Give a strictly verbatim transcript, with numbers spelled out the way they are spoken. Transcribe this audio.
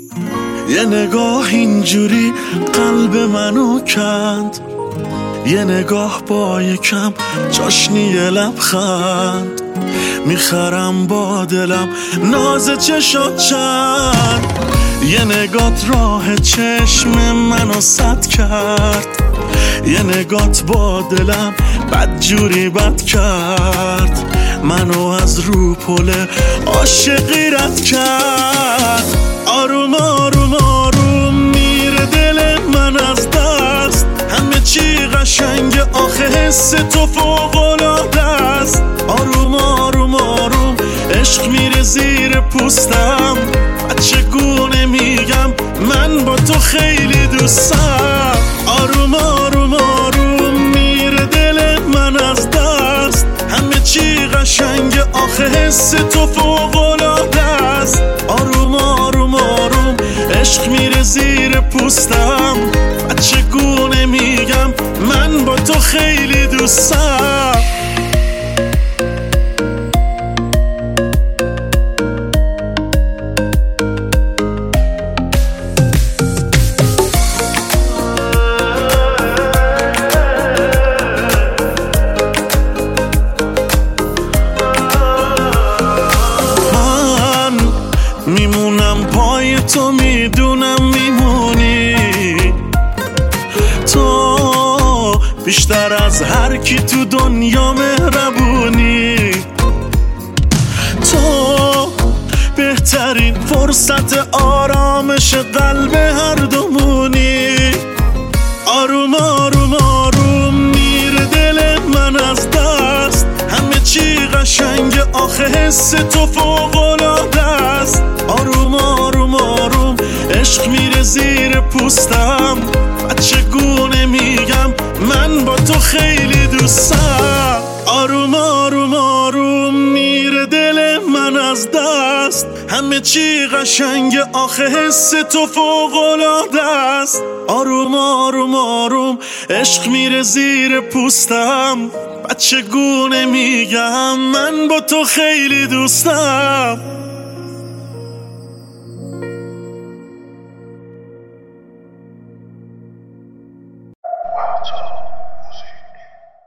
یه نگاه اینجوری قلب منو کند، یه نگاه با یکم چاشنی لبخند، میخرم با دلم ناز چشات چند. یه نگات راه چشم منو سد کرد، یه نگات با دلم بدجوری بد کرد، منو از رو پله عاشقی رد کرد. آروم آروم آروم میره دل من از دست، همه چی قشنگ آخه حس تو فوق‌العاده است. آروم آروم آروم عشق میره زیر پوستم، چگونه میگم من با تو خیلی دوستم. آروم آروم آروم میره دل من از دست، همه چی قشنگ آخه حس تو فوق‌العاده است. آروم آروم آروم عشق میره زیر پوستم، چگونه میگم من با تو خیلی دوستم. میمونم پای تو، میدونم میمونی تو، بیشتر از هر کی تو دنیا مهربونی تو، بهترین فرصت آرامش قلب هر دومونی. آروم آروم آروم میره دل من از دست، همه چی قشنگ آخه حس تو فوق‌العاده است. آروم آروم آروم عشق میره زیر پوستم، چگونه میگم من با تو خیلی دوستم. آروم آروم آروم میره دل من از دست، همه چی قشنگ آخه حس تو فوق‌العاده است. آروم آروم آروم عشق میره زیر پوستم، چگونه میگم من با تو خیلی دوستم.